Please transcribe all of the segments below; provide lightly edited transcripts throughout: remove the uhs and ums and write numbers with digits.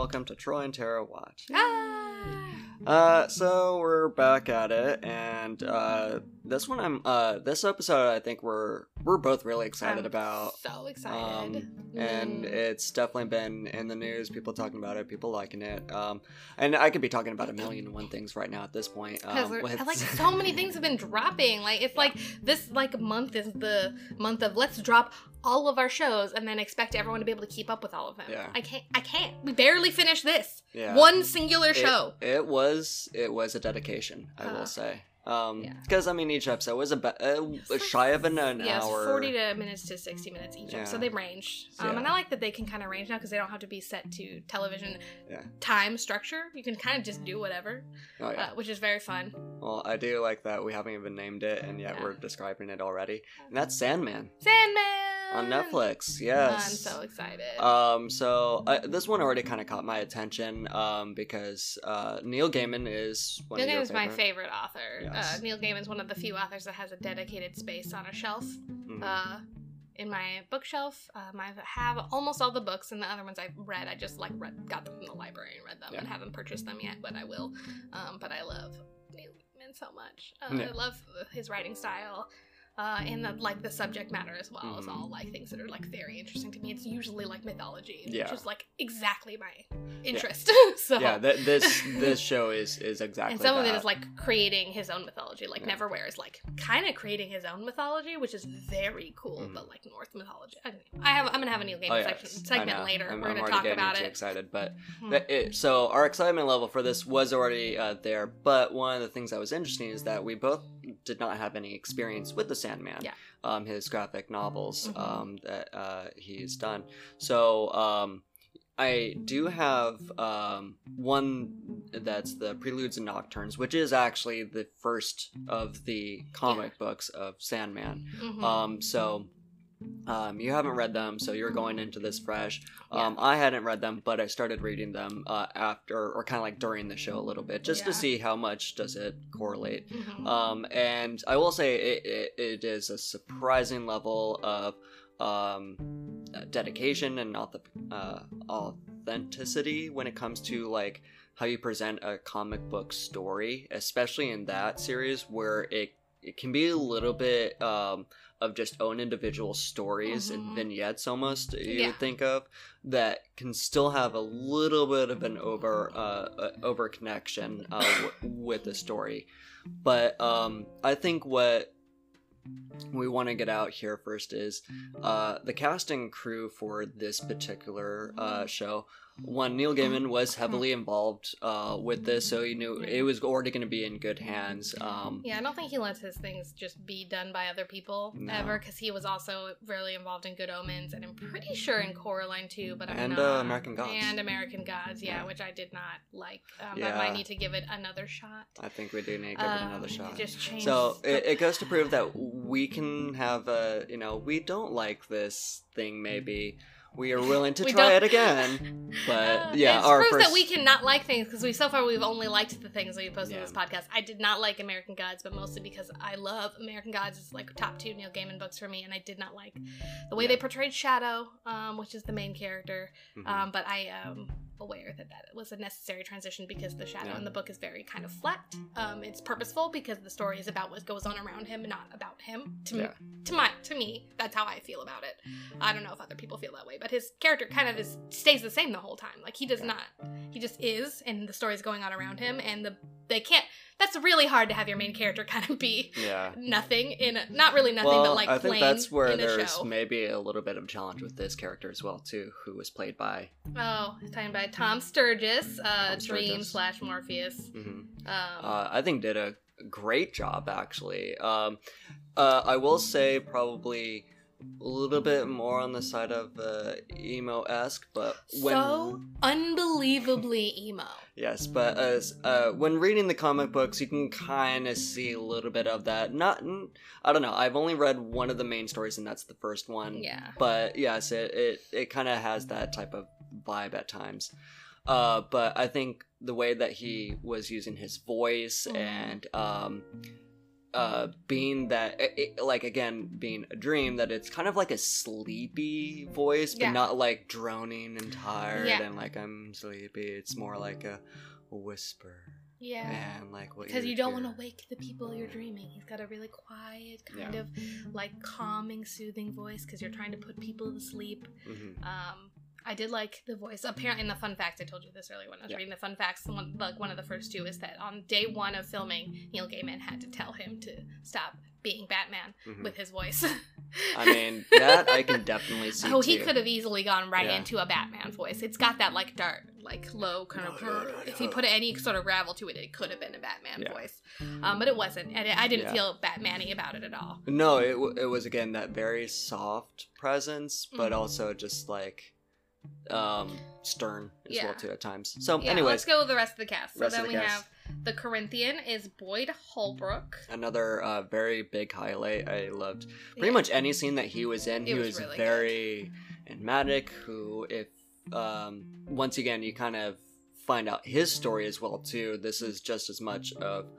welcome to Troy and Tara Watch. Ah! So we're back at it, and this episode I think we're both really excited about. So excited. And it's definitely been in the news, people talking about it, people liking it. And I could be talking about a million and one things right now at this point. Like so many things have been dropping. Like it's like this month is the month of let's drop all of our shows and then expect everyone to be able to keep up with all of them. Yeah. I can't. We barely finished this. Yeah. One singular show. It was a dedication, I will say. Because I mean, each episode was shy of an hour. Yes, 40 minutes to 60 minutes each episode. They range, and I like that they can kind of range now because they don't have to be set to television time structure. You can kind of just do whatever, which is very fun. Well, I do like that we haven't even named it, and yet we're describing it already. And that's Sandman. On Netflix, yes. I'm so excited. So this one already kind of caught my attention, because Neil Gaiman is one of your favorite. my favorite author. Yes. Neil Gaiman is one of the few authors that has a dedicated space on a shelf. In my bookshelf, I have almost all the books, and the other ones I've read, I just got them from the library and read them, and haven't purchased them yet, but I will. But I love Neil Gaiman so much. I love his writing style. And the subject matter as well is all things that are very interesting to me. It's usually mythology, which is exactly my interest. So this show is exactly. And some of it is creating his own mythology. Neverwhere is kind of creating his own mythology, which is very cool. But Norse mythology, I'm gonna have a Neil Gaiman segment later. We're gonna talk about it. Excited, but so our excitement level for this was already there. But one of the things that was interesting is that we both did not have any experience with the Sandman, his graphic novels that he's done. So I do have one that's the Preludes and Nocturnes, which is actually the first of the comic books of Sandman. So you haven't read them, so you're going into this fresh. I hadn't read them, but I started reading them after, or kind of during the show a little bit, just to see how much does it correlate. And I will say it is a surprising level of dedication and authenticity when it comes to how you present a comic book story, especially in that series where it can be a little bit of just own individual stories and vignettes almost you would think of that can still have a little bit of an over connection with the story. But I think what we want to get out here first is the cast and crew for this particular show. One, Neil Gaiman was heavily involved with this, so you knew it was already going to be in good hands. I don't think he lets his things just be done by other people ever, because he was also really involved in Good Omens, and I'm pretty sure in Coraline too, but I'm not. American Gods. And American Gods, which I did not like. I might need to give it another shot. I think we do need to give it another shot. Just change. So it goes to prove that we can have we don't like this thing maybe. We are willing to try it again, but it proves that we can not like things, because so far we've only liked the things that we posted in this podcast. I did not like American Gods, but mostly because I love American Gods. It's top 2 Neil Gaiman books for me, and I did not like the way they portrayed Shadow, which is the main character. But I am aware that was a necessary transition because the Shadow in the book is very kind of flat. It's purposeful because the story is about what goes on around him, not about him. To me, that's how I feel about it. I don't know if other people feel that way, but his character kind of stays the same the whole time. He does not. He just is, and the story's going on around him, and they can't. That's really hard to have your main character kind of be nothing not really nothing, but I think that's where there's show. Maybe a little bit of a challenge with this character as well too, who was played by talking by Tom Sturges, Dream/Morpheus. I think did a great job actually. I will say probably a little bit more on the side of emo-esque, but so unbelievably emo. Yes, but as when reading the comic books, you can kind of see a little bit of that. I don't know. I've only read one of the main stories, and that's the first one. Yeah. But yes, it kind of has that type of vibe at times. But I think the way that he was using his voice and being that, like, again, being a dream, that it's kind of like a sleepy voice, but not like droning and tired and like I'm sleepy. It's more like a whisper. Yeah. And like what because you don't want to wake the people you're dreaming. He's got a really quiet, kind of like calming, soothing voice because you're trying to put people to sleep. Mm-hmm. I did like the voice. Apparently, in the fun facts, I told you this earlier when I was reading the fun facts. One of the first two is that on day one of filming, Neil Gaiman had to tell him to stop being Batman with his voice. I mean, that I can definitely see. Oh, he could have easily gone right into a Batman voice. It's got that like dark, like low kind of. If he put any sort of gravel to it, it could have been a Batman voice. But it wasn't, and I didn't feel Batman-y about it at all. No, it was again that very soft presence, but also just like stern as well too at times. So anyways, let's go with the rest of the cast. So then we have the Corinthian is Boyd Holbrook. Another very big highlight. I loved pretty much any scene that he was in. He was really very enigmatic. Who, if once again you kind of find out his story as well too. This is just as much of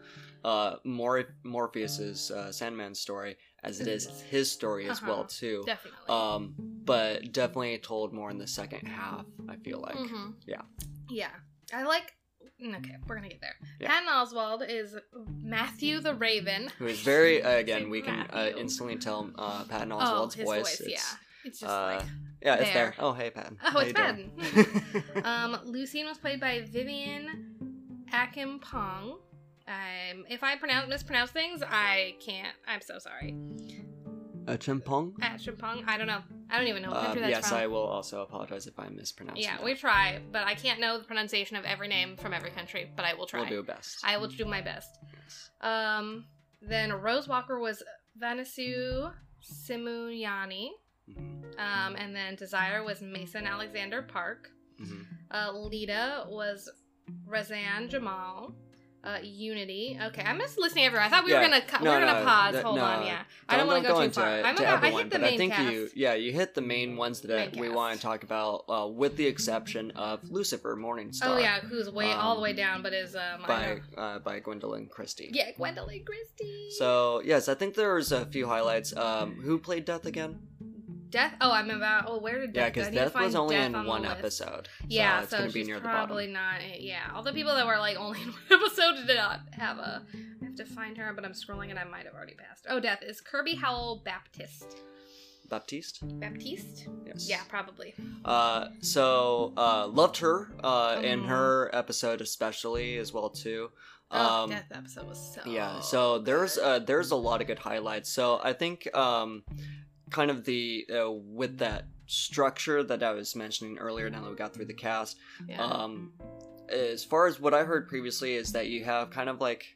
Morpheus's Sandman story as it is his story as well too. Definitely. But definitely told more in the second half, I feel like. Mm-hmm. Yeah. I like. Okay, we're gonna get there. Patton Oswalt is Matthew the Raven. Who is very again we can instantly tell Patton Oswalt's his voice. It's just like it's there. Oh hey Patton. Oh, it's Patton. Lucine was played by Vivian Akimpong. If I mispronounce things, I can't. I'm so sorry. Chimpong? Chimpong? I don't know. I don't even know what country that's yes, from. I will also apologize if I mispronounce it. Yeah, we try, but I can't know the pronunciation of every name from every country, but I will try. We'll do best. I will do my best. Yes. Then Rose Walker was Vanisu Simuliani. Mm-hmm. And then Desire was Mason Alexander Park. Mm-hmm. Lita was Razan Jamal. Unity. Okay, I missed listening everywhere. I thought we were gonna pause. Hold on, I don't want to go too far. I hit the main cast. You hit the main ones that we want to talk about, with the exception of Lucifer Morningstar. Oh yeah, who's all the way down, but is by Gwendolyn Christie. Yeah, Gwendolyn Christie. So yes, I think there's a few highlights. Who played Death again? Death? Oh, I'm about. Oh, where did Death? Yeah, because Death was only in one episode. Yeah, so it's going to be near the bottom. Probably not. Yeah, all the people that were like only in one episode did not have a. I have to find her, but I'm scrolling and I might have already passed. Oh, Death is Kirby Howell Baptiste. Baptiste? Yes. Yeah, probably. So loved her in her episode especially as well too. Death episode was so. Yeah, so there's a lot of good highlights. So I think kind of the with that structure that I was mentioning earlier, now that we got through the cast, as far as what I heard previously is that you have kind of like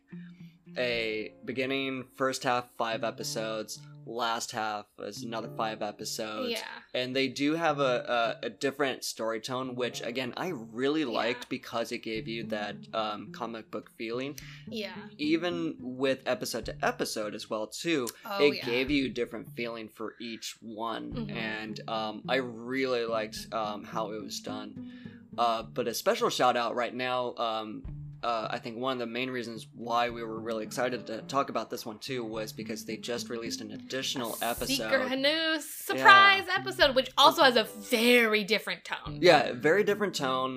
a beginning, first half 5 episodes, last half is another 5 episodes, and they do have a different story tone, which again I really liked because it gave you that comic book feeling. Even with episode to episode as well too, it gave you a different feeling for each one. And I really liked how it was done. But a special shout out right now, I think one of the main reasons why we were really excited to talk about this one too was because they just released an additional episode. A new surprise episode, which also has a very different tone. Yeah, very different tone.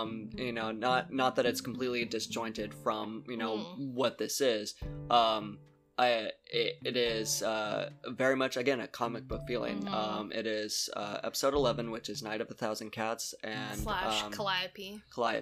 Not that it's completely disjointed from, what this is. It is very much, again, a comic book feeling. It is episode 11, which is Night of 1,000 Cats and / Calliope.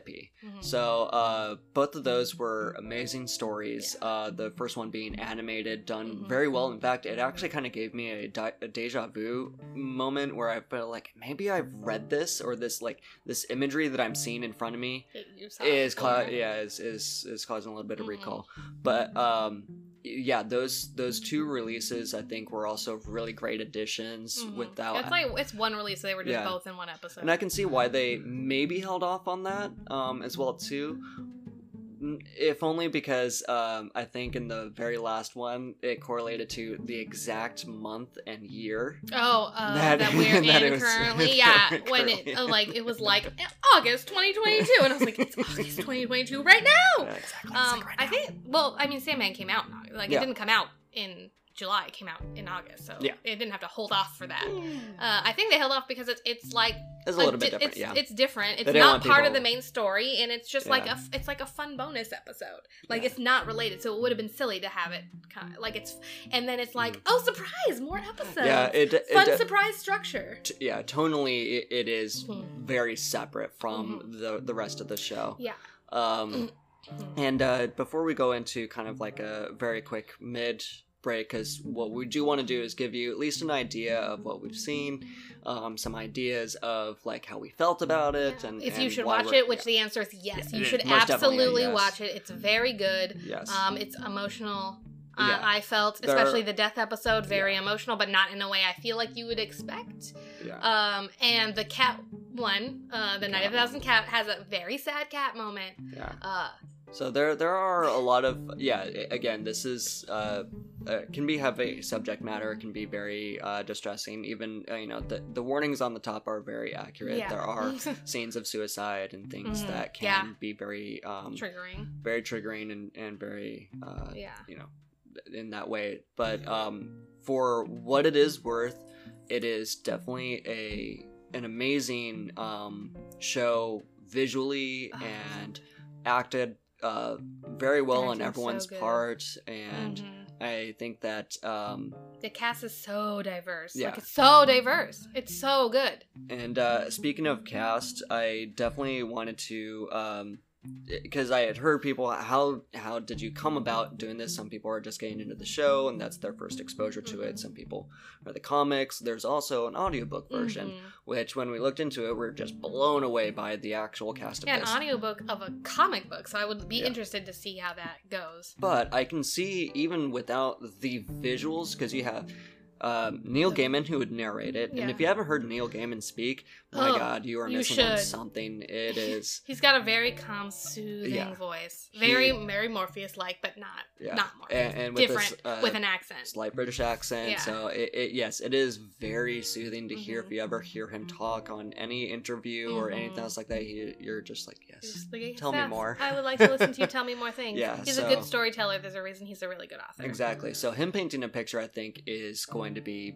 So both of those were amazing stories. The first one being animated, done very well. In fact, it actually kind of gave me a deja vu moment where I felt like maybe I've read this, or this imagery that I'm seeing in front of me is causing a little bit of recall. But those 2 releases I think were also really great additions. Without it's one release, so they were just both in one episode. And I can see why they maybe held off on that as well too. If only because I think in the very last one, it correlated to the exact month and year. That we're in currently. Yeah, when it was like August 2022, and I was like, it's August 2022 right now. Yeah, exactly. I think. Well, I mean, Sandman came out in August. Like, it didn't come out in July. It came out in August, so it didn't have to hold off for that. I think they held off because it's like it's a little bit different. It's different. It's not part of the main story, and it's just like it's like a fun bonus episode. Like it's not related, so it would have been silly to have it kind of like it's. And then it's like, oh, surprise, more episodes. Yeah, fun surprise structure. Tonally, it is very separate from the rest of the show. Yeah. And before we go into kind of like a very quick mid break, because what we do want to do is give you at least an idea of what we've seen, some ideas of like how we felt about it, and if you should watch it, which the answer is yes. You should absolutely watch it. It's very good. Yes. It's emotional. I felt, especially the death episode, very emotional, but not in a way I feel like you would expect. Yeah. And the cat one, the Night of a Thousand Cat, has a very sad cat moment. Yeah. So there are a lot of again, this is can be heavy subject matter. It can be very distressing. Even the warnings on the top are very accurate. Yeah. There are scenes of suicide and things that can be very triggering and very in that way. But for what it is worth, it is definitely an amazing show visually and acted very well on everyone's part, and I think that the cast is so diverse. Like, it's so diverse. It's so good. And speaking of cast, I definitely wanted to because I had heard people, how did you come about doing this? Some people are just getting into the show and that's their first exposure to it. Some people are the comics. There's also an audiobook version, which when we looked into it, we're just blown away by the actual cast of this. An audiobook of a comic book, so I would be interested to see how that goes. But I can see, even without the visuals, because you have Neil Gaiman, who would narrate it, and if you haven't heard Neil Gaiman speak, my God, you are missing on something. It is. He's got a very calm, soothing voice, very Morpheus-like, but not Morpheus. And with different, with an accent, slight British accent. Yeah. So it is very soothing to hear. If you ever hear him talk on any interview or anything else like that, you're just like, yes, tell me more. I would like to listen to you tell me more things. He's a good storyteller. There's a reason he's a really good author. Exactly. So him painting a picture, I think, is going to be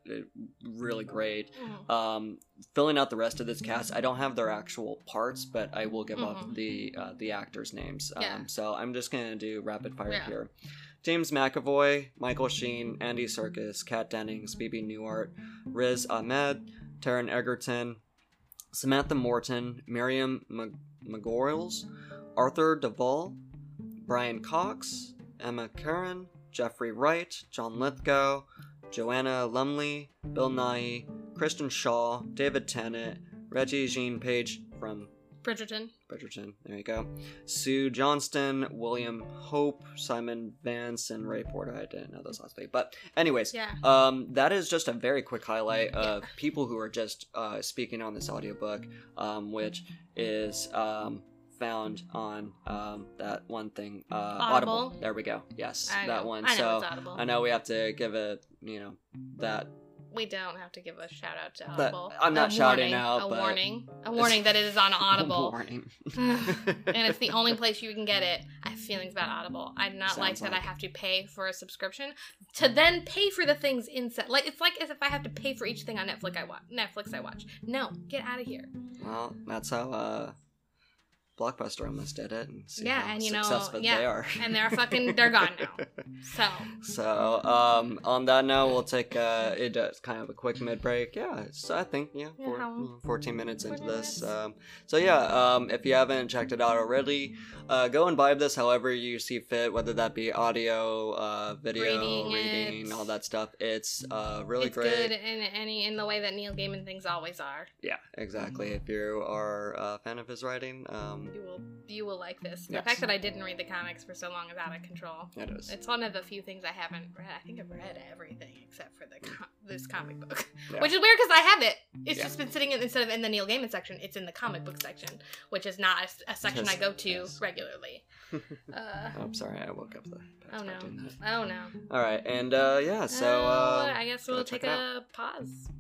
really great. Filling out the rest of this cast, I don't have their actual parts, but I will give up the actors' names. So I'm just gonna do rapid fire here. James McAvoy, Michael Sheen, Andy Serkis, Kat Dennings, Bebe Neuart, Riz Ahmed, Taron Egerton, Samantha Morton, Miriam McGoyles, Arthur Duvall, Brian Cox, Emma Curran, Jeffrey Wright, John Lithgow, Joanna Lumley, Bill Nighy, Kristen Shaw, David Tennant, Reggie Jean Page from Bridgerton, there you go. Sue Johnston, William Hope, Simon Vance, and Ray Porter. I didn't know those last three. But anyways, that is just a very quick highlight of people who are just speaking on this audiobook, which is found on that one thing, Audible. There we go. Yes, that one. I know it's Audible. I know we have to give it, that. We don't have to give a shout out to Audible. I'm not shouting out. A warning that it is on Audible. A warning. And it's the only place you can get it. I have feelings about Audible. I do not like that I have to pay for a subscription to then pay for the things inside. Like, it's like as if I have to pay for each thing on Netflix I watch. No, get out of here. Well, that's how Blockbuster almost did it, and see how successful they are. And they're gone now. So on that note, we'll take kind of a quick mid break. So I think 14 minutes into this. If you haven't checked it out already, go and buy this however you see fit, whether that be audio, video, reading, all that stuff. It's really great. It's good in the way that Neil Gaiman things always are. Yeah, exactly. If you are a fan of his writing, you will like this. The fact that I didn't read the comics for so long is out of control. It is. It's one of the few things I haven't read. I think I've read everything except for this comic book, which is weird because I have it. It's just been sitting instead of in the Neil Gaiman section, it's in the comic book section, which is not a section I go to regularly. I'm sorry, I woke up. Oh no. All right, and so I guess we'll take a pause.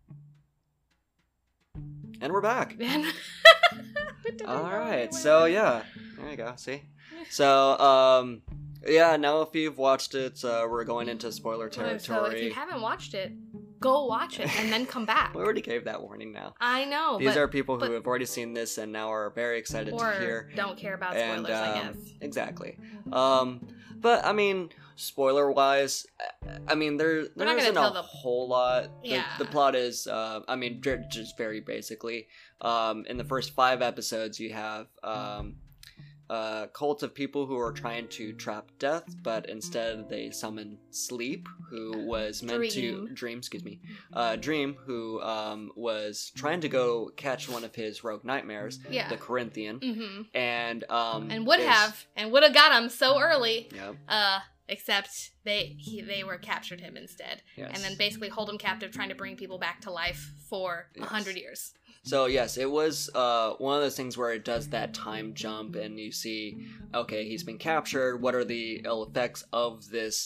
And we're back. All right, so there you go. See, so now if you've watched it, we're going into spoiler territory. So if you haven't watched it, go watch it and then come back. We already gave that warning now. I know. These are people who have already seen this and now are very excited to hear. Don't care about spoilers, I guess. Exactly. But I mean, spoiler-wise, I mean, there isn't a whole lot. The plot is, just very basically, in the first 5 episodes, you have a cult of people who are trying to trap death, but instead they summon Sleep, who was meant to Dream, who was trying to go catch one of his rogue nightmares, the Corinthian, and would have got him so early. Yep. Except they were captured him instead, and then basically hold him captive, trying to bring people back to life for 100 years. So yes, it was one of those things where it does that time jump, and you see, okay, he's been captured. What are the ill effects of this?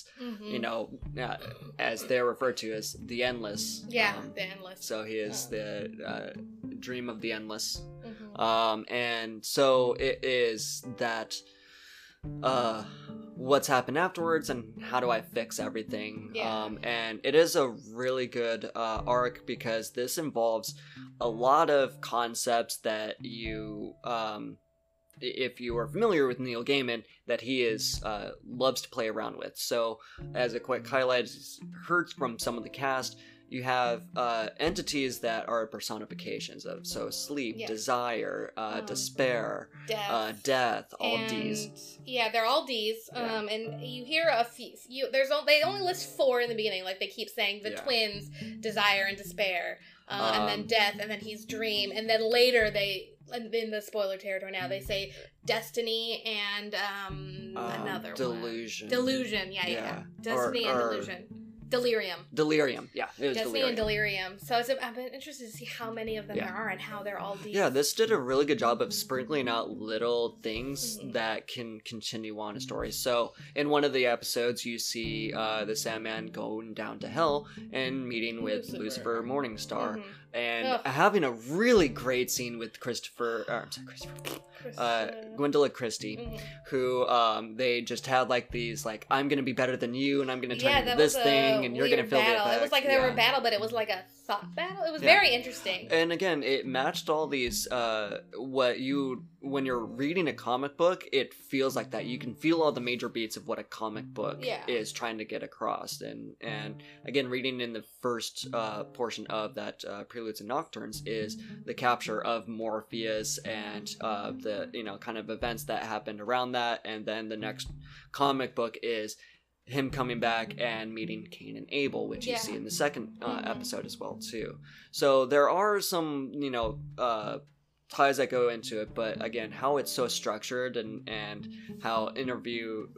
As they're referred to as the Endless. Yeah, the Endless. So he is the Dream of the Endless, and so it is that. What's happened afterwards and how do I fix everything. And it is a really good arc because this involves a lot of concepts that you if you are familiar with Neil Gaiman, that he is loves to play around with. So as a quick highlight, heard from some of the cast, you have entities that are personifications of Sleep, desire, despair, death, all D's. Yeah, they're all D's. And you hear a few. They only list 4 in the beginning. Like they keep saying the twins, desire and despair, and then death, and then he's dream, and then later in the spoiler territory now, they say destiny and another delusion. Delusion, yeah. Destiny and delusion. Delirium, yeah. It was Destiny and Delirium. So I'm interested to see how many of them there are and how they're all D's. Yeah, this did a really good job of sprinkling out little things that can continue on a story. So in one of the episodes, you see the Sandman going down to hell and meeting with Lucifer Morningstar. And having a really great scene with Gwendola Christie, who they just had like these I'm gonna be better than you, and I'm gonna turn into this thing, and you're gonna feel the effect. It was like they were a battle, but it was like a thought battle. It was very interesting. And again, it matched all these when you're reading a comic book, it feels like that. You can feel all the major beats of what a comic book is trying to get across. And again, reading in the first portion of that Preludes and Nocturnes is the capture of Morpheus and the kind of events that happened around that. And then the next comic book is him coming back and meeting Cain and Abel, which you see in the second episode as well too. So there are some ties that go into it, but again, how it's so structured and how interview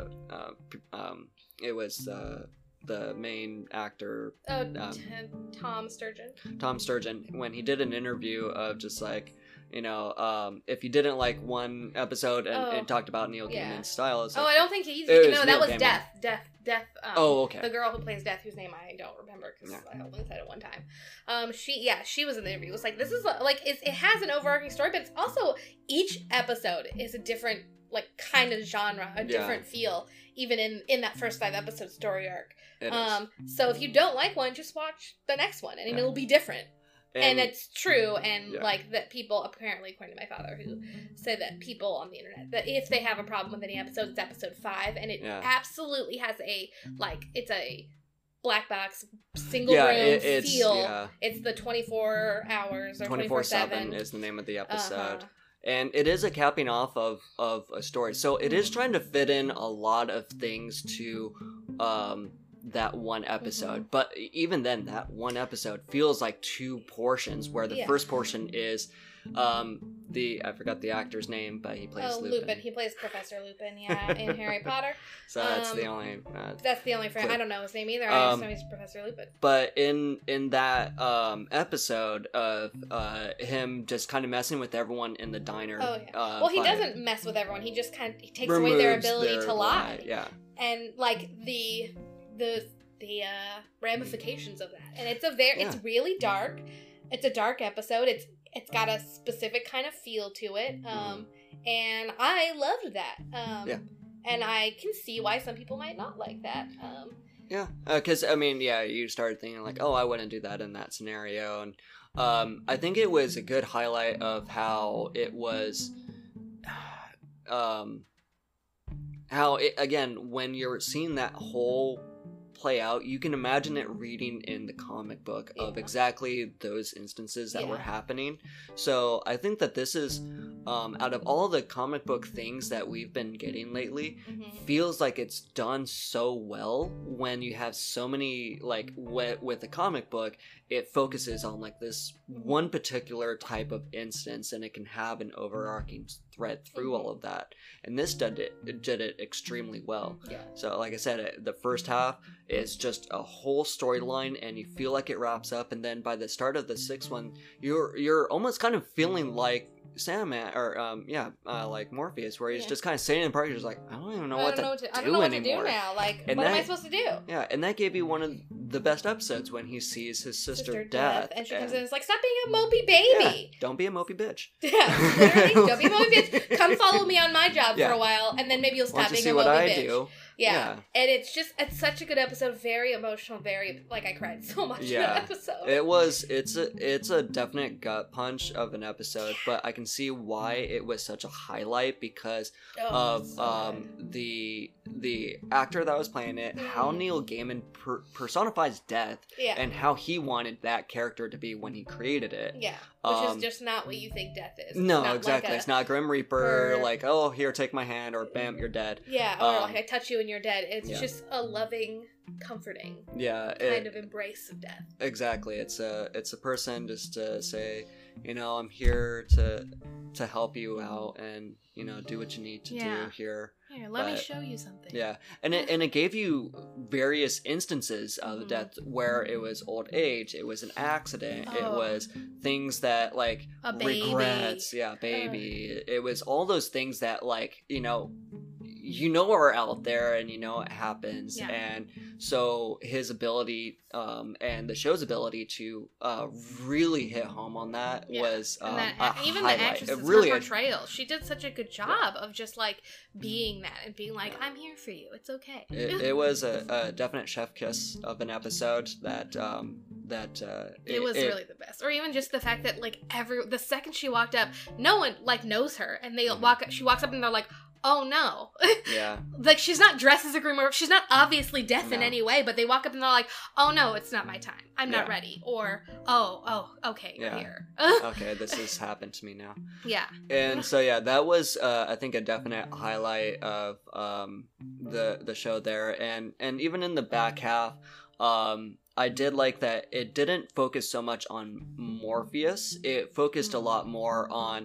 it was the main actor Tom Sturgeon when he did an interview of just if you didn't like one episode and talked about Neil Gaiman's style, I don't think that was Death. Okay. The girl who plays Death, whose name I don't remember because I only said it one time. She was in the interview. It was like, this is it has an overarching story, but it's also each episode is a different kind of genre, a different feel, even in that first 5 episode story arc. So if you don't like one, just watch the next one, and it'll be different. And it's true, and that people, apparently, according to my father, who said that people on the internet, that if they have a problem with any episode, it's episode 5, and it absolutely has it's a black box, single room feel. Yeah. It's the 24 hours or 24/7 is the name of the episode. And it is a capping off of a story. So it is trying to fit in a lot of things to that one episode. But even then, that one episode feels like 2 portions, where the first portion is I forgot the actor's name, but he plays Lupin. He plays Professor Lupin, yeah, in Harry Potter. So that's the only. That's the only friend. I don't know his name either. I just know he's Professor Lupin. But in that episode of him just kind of messing with everyone in the diner. Oh yeah. Well, he doesn't mess with everyone. He just he takes away their ability to lie. Yeah. And like the ramifications of that, and it's really dark. It's a dark episode. It's got a specific kind of feel to it, and I loved that. And I can see why some people might not like that. Yeah, because you started thinking like, oh, I wouldn't do that in that scenario, and I think it was a good highlight of how it was, when you're seeing that whole play out, you can imagine it reading in the comic book of exactly those instances that were happening. So I think that this is, out of all the comic book things that we've been getting lately, feels like it's done so well when you have so many, like, with a comic book, it focuses on like this one particular type of instance, and it can have an overarching thread through all of that. And this did it extremely well. Yeah. So like I said, the first half is just a whole storyline, and you feel like it wraps up, and then by the start of the sixth one, you're almost kind of feeling like Sandman, or like Morpheus, where he's just kind of sitting in the park, just like, I don't even know what to do now. Like, what am I supposed to do? Yeah, and that gave you one of the best episodes when he sees his sister Death, and she comes in and is like, stop being a mopey baby. Yeah, don't be a mopey bitch. Yeah, literally, don't be a mopey bitch. Come follow me on my job for a while, and then maybe you'll stop being a mopey bitch. Do? Yeah. And it's such a good episode, very emotional, I cried so much in that episode. It's a definite gut punch of an episode, but I can see why it was such a highlight because of the actor that was playing it, how Neil Gaiman personifies death, and how he wanted that character to be when he created it. Yeah. Which is just not what you think death is. No, exactly. It's not Grim Reaper, like, oh, here, take my hand, or bam, you're dead. Yeah, or like, I touch you and you're dead. It's just a loving, comforting kind of embrace of death. Exactly. It's a person just to say, I'm here to help you out, and do what you need to do here. Here, let me show you something. Yeah, and it gave you various instances of death where it was old age, it was an accident, it was things that like regrets, baby. It was all those things that like are out there, and it happens, and so his ability and the show's ability to really hit home on that was even highlight. The actress's portrayal. She did such a good job of just like being that and being like, I'm here for you. It's okay. It was a definite chef kiss of an episode that it was really the best. Or even just the fact that like the second she walked up, no one like knows her, and she walks up and they're like, oh no. Yeah. Like, she's not dressed as a Grim Reaper. She's not obviously deaf in any way, but they walk up and they're like, oh no, it's not my time. I'm not ready. Or, okay, you're here. Okay, this has happened to me now. Yeah. And so, that was, I think, a definite highlight of the show there. And even in the back half, I did like that it didn't focus so much on Morpheus. It focused a lot more on,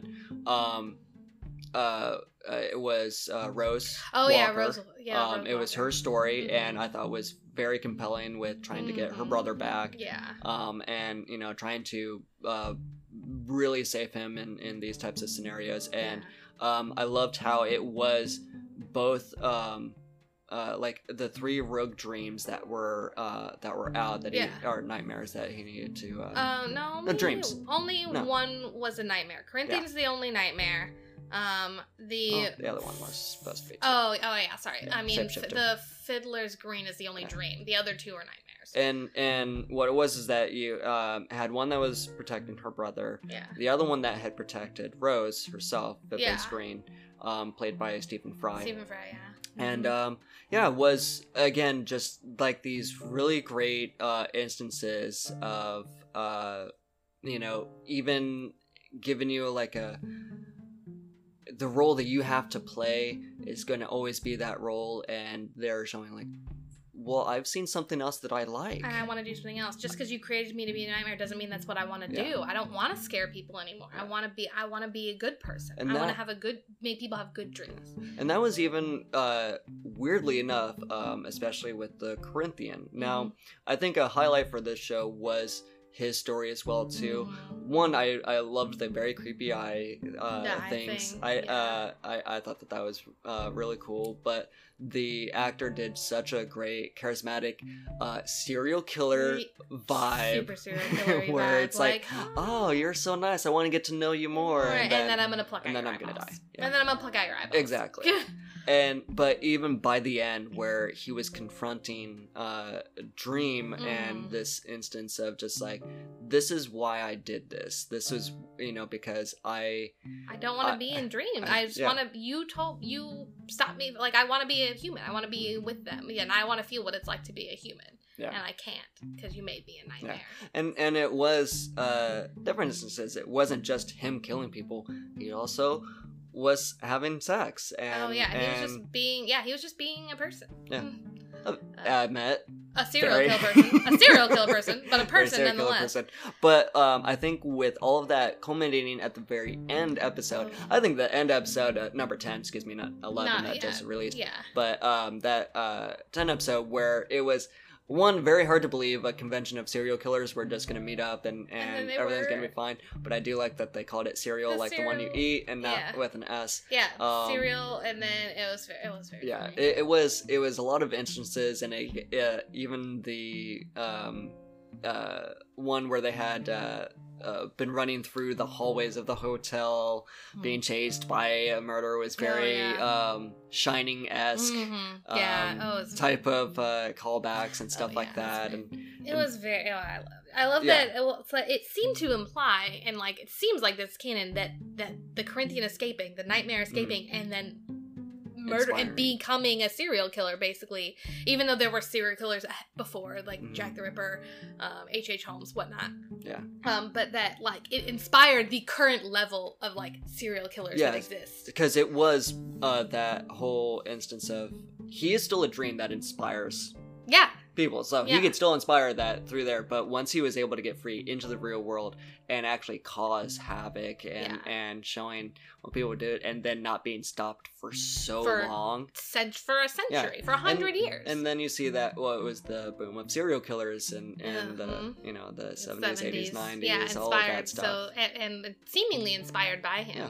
it was Rose. Oh Walker. yeah, Rose. Yeah, Rose it was her story, and I thought was very compelling with trying to get her brother back. Yeah. And trying to really save him in these types of scenarios, and I loved how it was both like the 3 rogue dreams that were out that or nightmares that he needed to. No, dreams. One was a nightmare. Corinthian's the only nightmare. The other one was supposed to be. Oh yeah, sorry. Yeah, I mean, the Fiddler's Green is the only dream. The other 2 are nightmares. And what it was is that you had one that was protecting her brother. Yeah. The other one that had protected Rose herself, Fiddler's Green, played by Stephen Fry. Stephen Fry, yeah. And it was again just like these really great instances of even giving you like the role that you have to play is going to always be that role, and they're showing like well, I've seen something else that I like. And I want to do something else. Just because you created me to be a nightmare doesn't mean that's what I want to do. I don't want to scare people anymore. I want to be a good person. And I want to make people have good dreams. And that was even, weirdly enough, especially with the Corinthian. Now, I think a highlight for this show was his story as well too. One, I loved the very creepy eye things. I thought that was really cool, but the actor did such a great charismatic serial killer vibe. Super serial killer where it's like, oh, you're so nice, I want to get to know you more. And then I'm gonna pluck out your eyeballs. And then I'm gonna die. And then I'm gonna pluck out your eyeballs. Exactly. But even by the end, where he was confronting Dream and this instance of just like, this is why I did this. This was, because I don't want to be in Dream. I just want to. You stop me. Like, I want to be a human. I want to be with them. Yeah, and I want to feel what it's like to be a human. Yeah. And I can't because you made me a nightmare. Yeah. And it was different instances. It wasn't just him killing people. He also was having sex. And, he was just being a person. Yeah. I met a serial killer person, but a person nonetheless. But I think with all of that culminating at the very end episode, I think the end episode, number 10, excuse me, not 11, that just released. Yeah. But that 10 episode where it was, one, very hard to believe a convention of serial killers were just going to meet up and everything's going to be fine. But I do like that they called it cereal, like the one you eat, and not with an S. Yeah, cereal, and then it was very funny. It was a lot of instances, and even the one where they had been running through the hallways of the hotel, being chased by a murderer was very Shining-esque type of callbacks and stuff like that. And it was very. I love that. It seemed to imply, and like it seems like this canon that the Corinthian escaping, the nightmare escaping, and then murder and becoming a serial killer, basically, even though there were serial killers before, like Jack the Ripper, H.H. Holmes, whatnot. Yeah. But that, like, it inspired the current level of, like, serial killers that exist. Because it was that whole instance of, he is still a dream that inspires people. So he could still inspire that through there, but once he was able to get free into the real world and actually cause havoc and showing what people would do, and then not being stopped for long. For a century, for 100 years. And then you see that, it was the boom of serial killers and the, the 70s, 80s, 90s, all of that stuff. So, and seemingly inspired by him.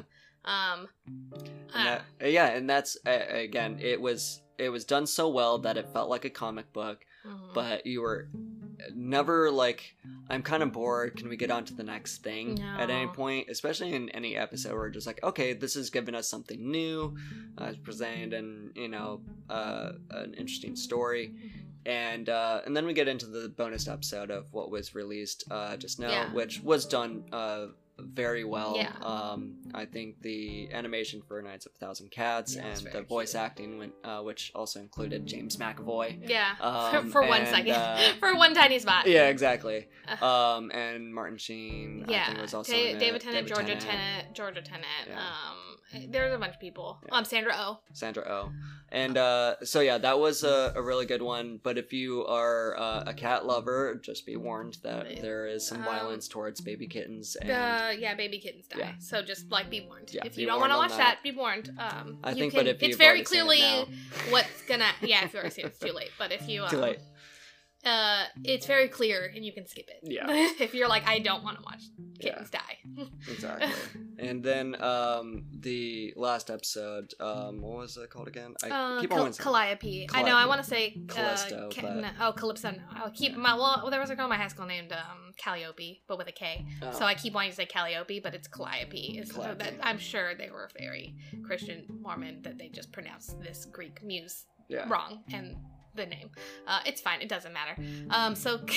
And that's, again, it was done so well that it felt like a comic book, but you were never like, I'm kind of bored, can we get on to the next thing at any point, especially in any episode where we're just like, okay, this is giving us something new, presented and an interesting story. And then we get into the bonus episode of what was released just now, which was done very well. I think the animation for Nights of a Thousand Cats and the voice acting went, which also included James McAvoy. For 1 second. For one tiny spot. Yeah, exactly. And Martin Sheen, I think was also in it. David Tennant, Georgia Tennant. There's a bunch of people. Sandra Oh. And that was a really good one. But if you are a cat lover, just be warned that there is some violence towards baby kittens. And baby kittens die. So just like be warned. If you don't want to watch that, be warned. I think, but if it's very clearly what's gonna. Yeah, if you've already seen it, it's too late. But if you too late. It's very clear and you can skip it. Yeah. If you're like, I don't want to watch kittens die. Exactly. And then the last episode, what was it called again? I keep on Calliope. I know, I want to say Callisto. Calypso. No. I'll keep there was a girl in my high school named Calliope, but with a K. So I keep wanting to say Calliope, but it's Calliope. I'm sure they were very Christian Mormon that they just pronounced this Greek muse wrong and the name. It's fine. It doesn't matter. So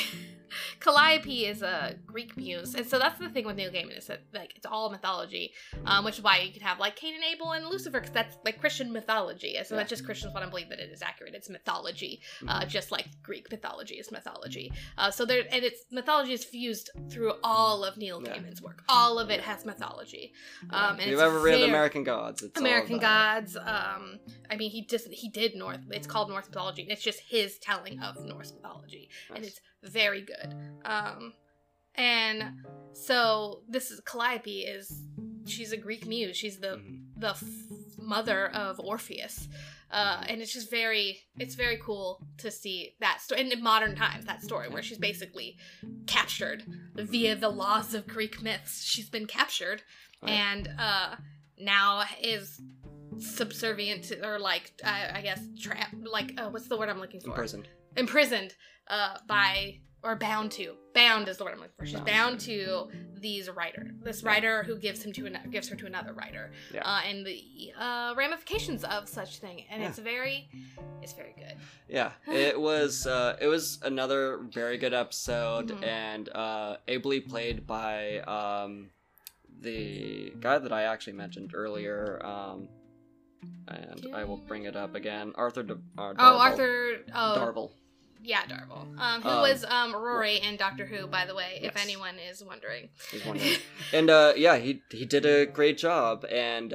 Calliope is a Greek muse, and so that's the thing with Neil Gaiman is that like it's all mythology, which is why you could have like Cain and Abel and Lucifer, because that's like Christian mythology. So that's just Christians want to believe that it is accurate. It's mythology, just like Greek mythology is mythology. So there, and it's mythology is fused through all of Neil Gaiman's work. All of it has mythology. And if you've ever read American Gods, it's American Gods. I mean, he did Norse. It's called Norse mythology. It's just his telling of Norse mythology, and it's very good. And so this is Calliope. She's a Greek muse. She's the mother of Orpheus, and it's just very cool to see that story in modern times. That story where she's basically captured via the laws of Greek myths. She's been captured, and now is subservient to, or like I guess trapped. Like what's the word I'm looking for? Imprisoned by. Or bound to. Bound is the word I'm looking for. She's bound to this writer who gives her to another writer. Yeah. And the ramifications of such thing. And it's very good. Yeah. It was another very good episode, and ably played by the guy that I actually mentioned earlier. And I will bring it up again. Arthur Darvill. Yeah, Darvill. Who was Rory in Doctor Who, by the way, if anyone is wondering. And he did a great job. And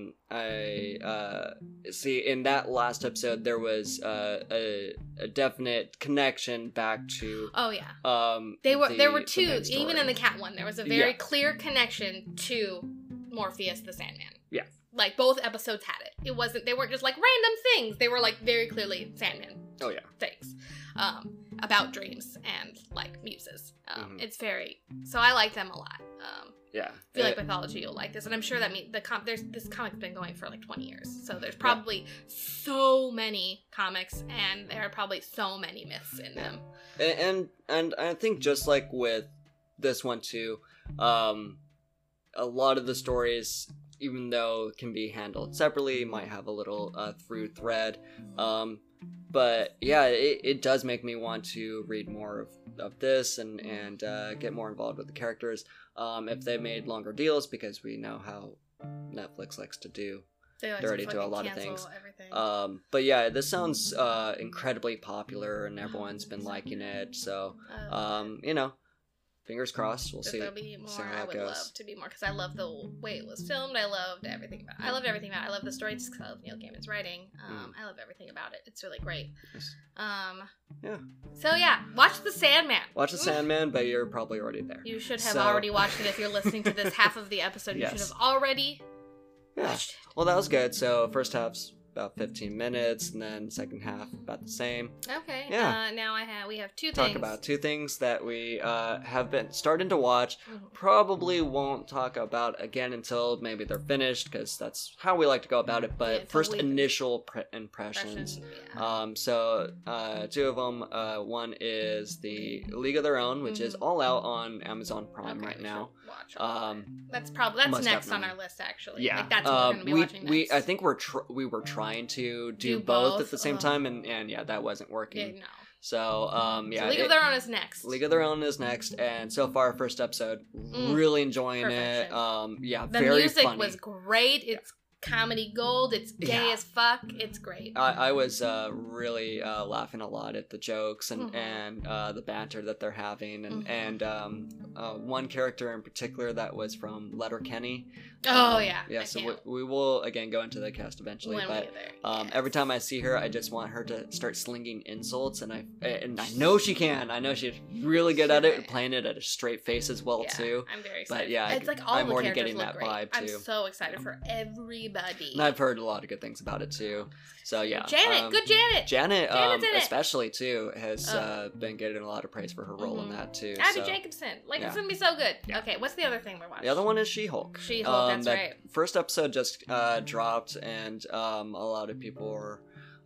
I see in that last episode there was a definite connection back to. Oh yeah. There were two, even in the cat one, there was a very clear connection to Morpheus the Sandman. Yeah. Like both episodes had it. They weren't just like random things. They were like very clearly Sandman. Oh yeah. Things. About dreams and like muses. It's very, so I like them a lot. I feel like mythology you'll like this, and I'm sure that this comic's been going for like 20 years, so there's probably so many comics, and there are probably so many myths in them. And I think just like with this one too, a lot of the stories, even though it can be handled separately, might have a little through thread. But yeah, it does make me want to read more of this and get more involved with the characters. If they made longer deals, because we know how Netflix likes to do. They already do a lot of things. Everything. But yeah, this sounds incredibly popular, and everyone's been liking it. So fingers crossed. We'll see. There'll be more. I would love to be more, because I love the way it was filmed. I loved everything about it. I love the story just because I love Neil Gaiman's writing. I love everything about it. It's really great. Yes. So yeah, watch The Sandman. Watch The Sandman, but you're probably already there. You should have already watched it if you're listening to this half of the episode. You should have already watched it. Well, that was good. So first half's about 15 minutes, and then second half about the same. Okay. Yeah. Now we have two things. Talk about two things that we have been starting to watch. Probably won't talk about again until maybe they're finished, because that's how we like to go about it. But first initial impressions. So two of them. One is the League of Their Own, which is all out on Amazon Prime right now. That's next on our list, actually. Yeah. Like, that's what we're going to be watching next. I think we were trying to do both at the same time, and yeah, that wasn't working. Yeah, no. So League of Their Own is next. League of Their Own is next, and so far, first episode, really enjoying it. The very music funny. Was great. It's comedy gold. It's gay as fuck. It's great. I was really laughing a lot at the jokes and the banter that they're having, and one character in particular that was from Letterkenny. Yeah. So we will again go into the cast eventually, but every time I see her, I just want her to start slinging insults, and I know she can. I know she's really good at it, playing it at a straight face as well too. I'm very excited. But yeah, it's like all I'm the already characters getting that great. vibe too. I'm so excited for everybody. And I've heard a lot of good things about it too. So yeah, Janet, good Janet. Janet, especially too, has been getting a lot of praise for her role in that too. Abby Jacobson, it's gonna be so good. Yeah. Okay, what's the other thing we're watching? The other one is She-Hulk. She-Hulk, that's right. First episode just dropped, and a lot of people were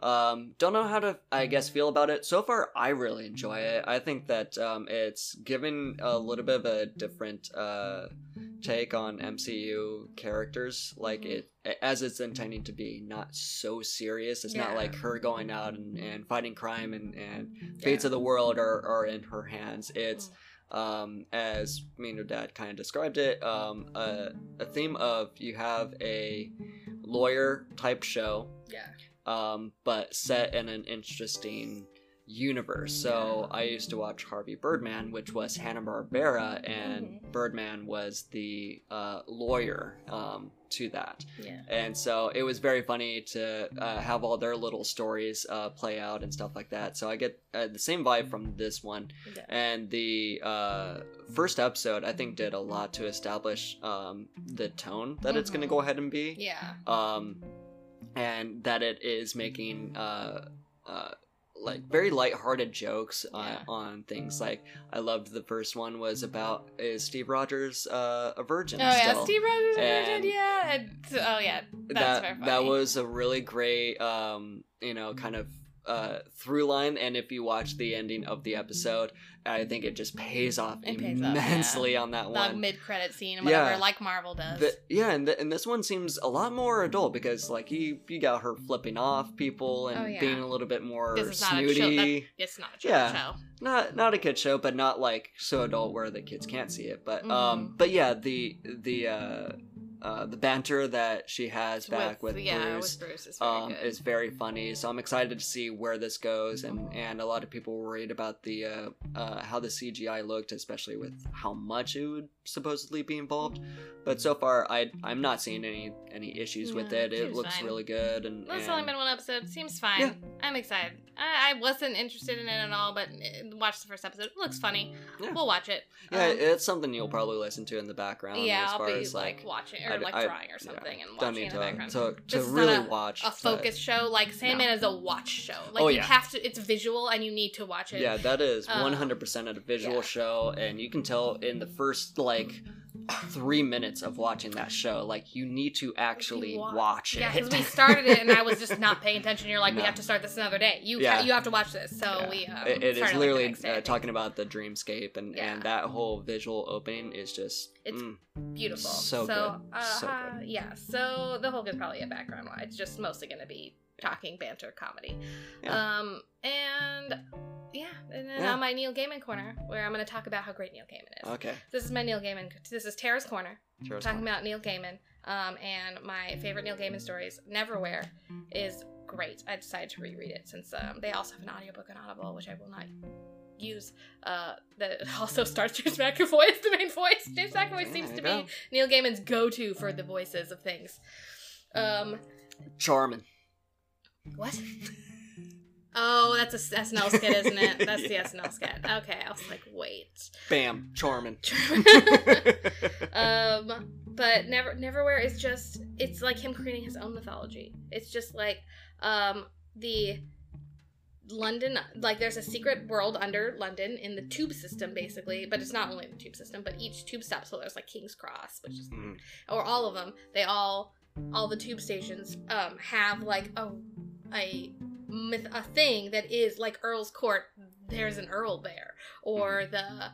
Don't know how to, I guess, feel about it. So far, I really enjoy it. I think that it's given a little bit of a different take on MCU characters, like it as it's intending to be, not so serious. It's not like her going out and fighting crime and fates of the world are in her hands. It's as me and your dad kind of described it, a theme of you have a lawyer type show, but set in an interesting universe. So I used to watch Harvey Birdman, which was Hanna-Barbera, and Birdman was the lawyer to that. And so it was very funny to have all their little stories play out and stuff like that. So I get the same vibe from this one. And the first episode, I think, did a lot to establish the tone that it's going to go ahead and be. And that it is making like very lighthearted jokes on things. Like I loved the first one was about, is Steve Rogers a virgin? Still? Steve Rogers a virgin, that's very funny. That was a really great kind of through line, and if you watch the ending of the episode, I think it just pays off immensely on that one. The mid-credit scene and whatever, like Marvel does. And this one seems a lot more adult, because like you got her flipping off people and being a little bit more snooty. It's not a children's show. Not a kid show, but not like so adult where the kids can't see it. But the banter that she has back with Bruce, is very funny. So I'm excited to see where this goes, and a lot of people were worried about the how the CGI looked, especially with how much it would supposedly be involved. But so far, I'm not seeing any issues with it. It looks fine. Really good, and it's only been one episode. Seems fine. Yeah. I'm excited. I wasn't interested in it at all, but watch the first episode. It looks funny. Yeah. We'll watch it. Yeah, it's something you'll probably listen to in the background. Yeah, as far I'll be as like watching or drawing or something and watching in the background. To really watch a focus show. Like Sandman is a watch show. Like you have to. It's visual, and you need to watch it. Yeah, that is 100% a visual show, and you can tell in the first 3 minutes of watching that show, like you need to actually watch it. Yeah, because we started it and I was just not paying attention. You're like, we have to start this another day. You have to watch this. So we it is literally talking about the dreamscape, and that whole visual opening is just beautiful. So good. So good. Yeah. So the Hulk is probably a background one. It's just mostly going to be talking banter comedy. And then on my Neil Gaiman corner, where I'm going to talk about how great Neil Gaiman is. Okay. This is my Neil Gaiman. This is Tara's corner. Talking about Neil Gaiman. And my favorite Neil Gaiman stories, Neverwhere, is great. I decided to reread it since they also have an audiobook on Audible, which I will not use. That also stars James McAvoy as the main voice. James McAvoy seems to be Neil Gaiman's go-to for the voices of things. Charmin. What? Oh, that's a SNL skit, isn't it? That's the SNL skit. Okay, I was like, wait. Bam, Charmin. But Neverwhere is just, it's like him creating his own mythology. It's just like, the London, like there's a secret world under London in the tube system, basically, but it's not only the tube system, but each tube stop, so there's like King's Cross, which is, or all of them, all the tube stations, have like a thing that is like Earl's Court. There's an Earl there, or I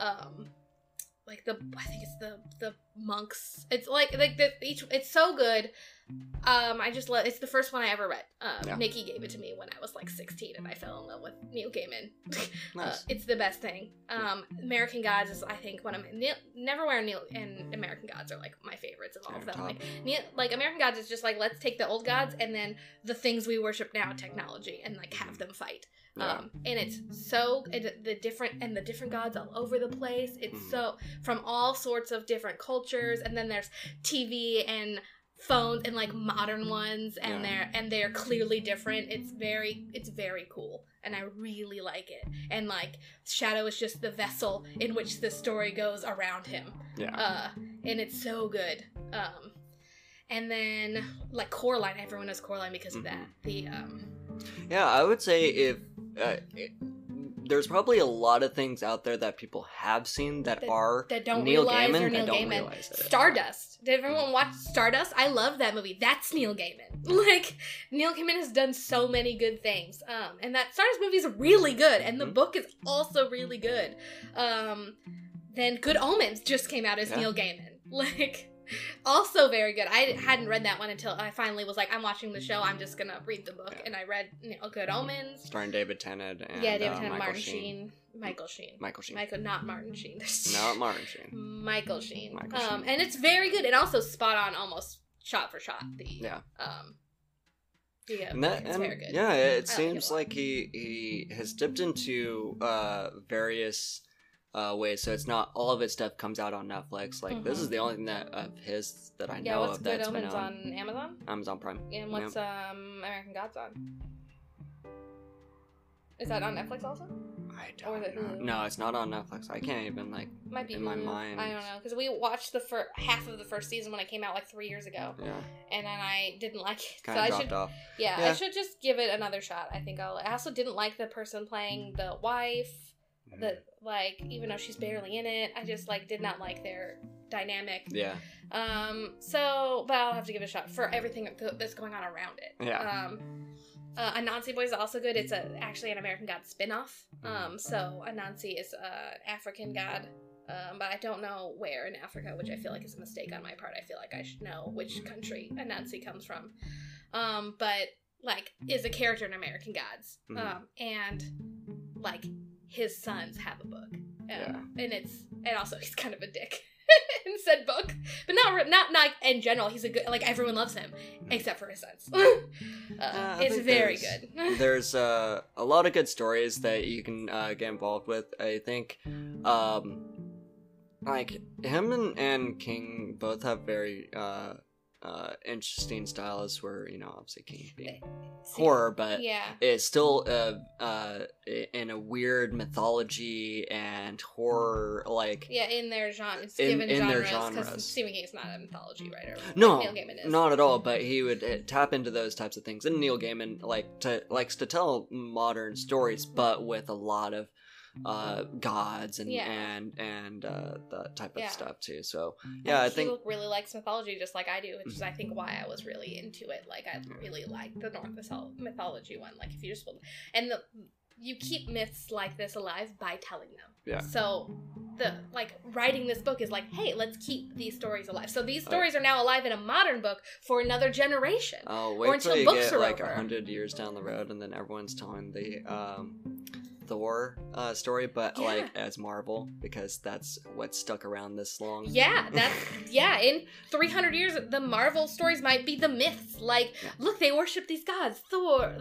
think it's the monks. It's like it's so good. I just love. It's the first one I ever read. Nikki gave it to me when I was like 16, and I fell in love with Neil Gaiman. Nice. It's the best thing. American Gods is, I think, one of Neverwhere and American Gods are like my favorites of all of them. Like American Gods is just like, let's take the old gods and then the things we worship now, technology, and like have them fight. And it's so the different gods all over the place. It's so from all sorts of different cultures, and then there's TV and phones and like modern ones, and they're clearly different. It's very cool, and I really like it. And like Shadow is just the vessel in which the story goes around him. And it's so good. And then like Coraline, everyone knows Coraline because of that. I would say if there's probably a lot of things out there that people have seen that don't Neil realize Gaiman or Neil that don't Gaiman. realize it. Stardust. Did everyone watch Stardust? I love that movie. That's Neil Gaiman. Like, Neil Gaiman has done so many good things. And that Stardust movie is really good, and the book is also really good. Then Good Omens just came out as Neil Gaiman. Like, also very good. I hadn't read that one until I finally was like, I'm watching the show, I'm just gonna read the book. And I read Good Omens. Starring David Tennant and David Tennant, Martin Sheen. Michael Sheen. Not Martin Sheen. Not Martin Sheen. Michael Sheen. And it's very good, and also spot on, almost shot for shot. It's very good. Yeah, it seems like he has dipped into various ways, so it's not all of his stuff comes out on Netflix. Like this is the only thing that his that I know of that's been on Amazon? Amazon Prime. And what's American Gods on? Is that on Netflix also? I don't know. No, it's not on Netflix. I can't even might be in my mind. I don't know, because we watched the half of the first season when it came out like 3 years ago. Yeah. And then I didn't like it. Kind of dropped off. Yeah, I should just give it another shot. I think I also didn't like the person playing the wife. Even though she's barely in it, I just did not like their dynamic. Yeah. But I'll have to give it a shot for everything that's going on around it. Yeah. Anansi Boy is also good. It's actually an American God spin-off. So Anansi is an African god, but I don't know where in Africa, which I feel like is a mistake on my part. I feel like I should know which country Anansi comes from. But is a character in American Gods. And his sons have a book. And also he's kind of a dick in said book, but not in general. He's a good, everyone loves him except for his sons. It's very good. There's a lot of good stories that you can get involved with. I think him and King both have very interesting styles, where obviously King being horror, but it's still in a weird mythology and horror, in their genres, because Stephen King is not a mythology writer. No, Neil Gaiman is. Not at all. But he would tap into those types of things, and Neil Gaiman likes to tell modern stories, but with a lot of gods and that type of stuff too. So I think he really likes mythology just like I do, which is I think why I was really into it. I really like the Norse mythology one. If you just you keep myths like this alive by telling them. Yeah. So the writing this book is hey, let's keep these stories alive. So these stories are now alive in a modern book for another generation. Oh, wait until you get 100 years down the road, and then everyone's telling the Thor story, but as Marvel, because that's what stuck around this long. In 300 years the Marvel stories might be the myths. Look, they worship these gods, Thor,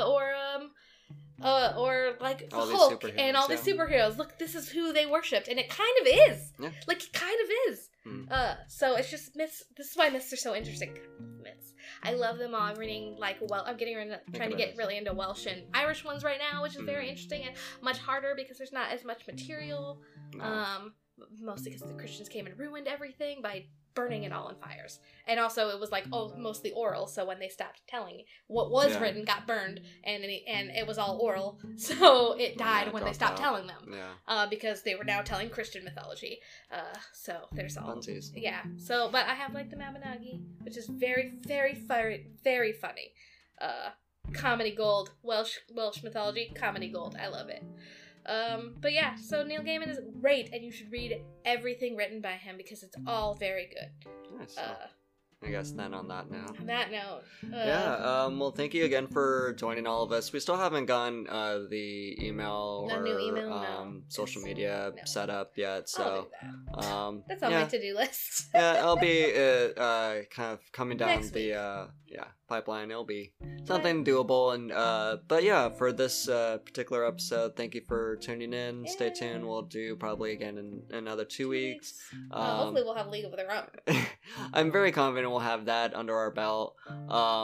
Hulk and all these superheroes. Look, this is who they worshipped, and it kind of is. Yeah. It kind of is. So it's just myths. This is why myths are so interesting. Myths. I love them all. I'm reading I'm trying to get really into Welsh and Irish ones right now, which is very interesting and much harder because there's not as much material. Mostly because the Christians came and ruined everything by burning it all in fires. And also it was mostly oral, so when they stopped telling, what was written got burned, and it was all oral, so it died when they stopped telling them. Because they were now telling Christian mythology. So there's all Funsies. But I have the Mabinogi, which is very, very, very, very funny. Comedy gold. Welsh mythology, comedy gold. I love it. So Neil Gaiman is great, and you should read everything written by him because it's all very good. Nice. I guess then on that note. Well, thank you again for joining all of us. We still haven't gotten the email social media set up yet, so I'll do that. That's on my to-do list. I'll be kind of coming down the pipeline. It'll be something doable, and for this particular episode, thank you for tuning in. Stay tuned. We'll do probably again in another 2 weeks. Hopefully we'll have League of Their Own. I'm very confident we'll have that under our belt.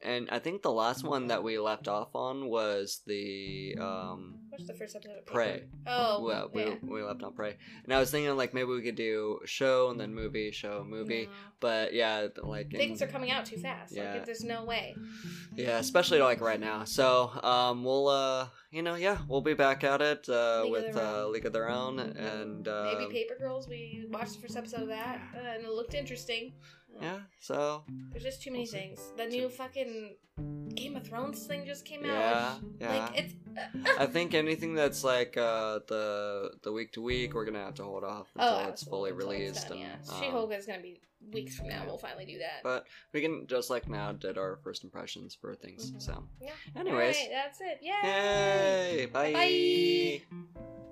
And I think the last one that we left off on was the what's the first episode of Prey. Oh, well, we left on Prey, and I was thinking like maybe we could do show and then movie, show, movie. No. But yeah, like things are coming out too fast. Yeah. Like there's no way. Yeah, especially like right now. So we'll we'll be back at it with League of Their Own and maybe Paper Girls. We watched the first episode of that and it looked interesting. Yeah, so there's just too many things. The new fucking Game of Thrones thing just came out. Yeah. Like it's. I think anything that's like the week to week, we're gonna have to hold off until it's fully released. Done, yeah. She-Hulk is gonna be weeks from now. We'll finally do that. But we can just like now did our first impressions for things. Mm-hmm. So, yeah. Anyways, all right, that's it. Yay! Bye. Bye.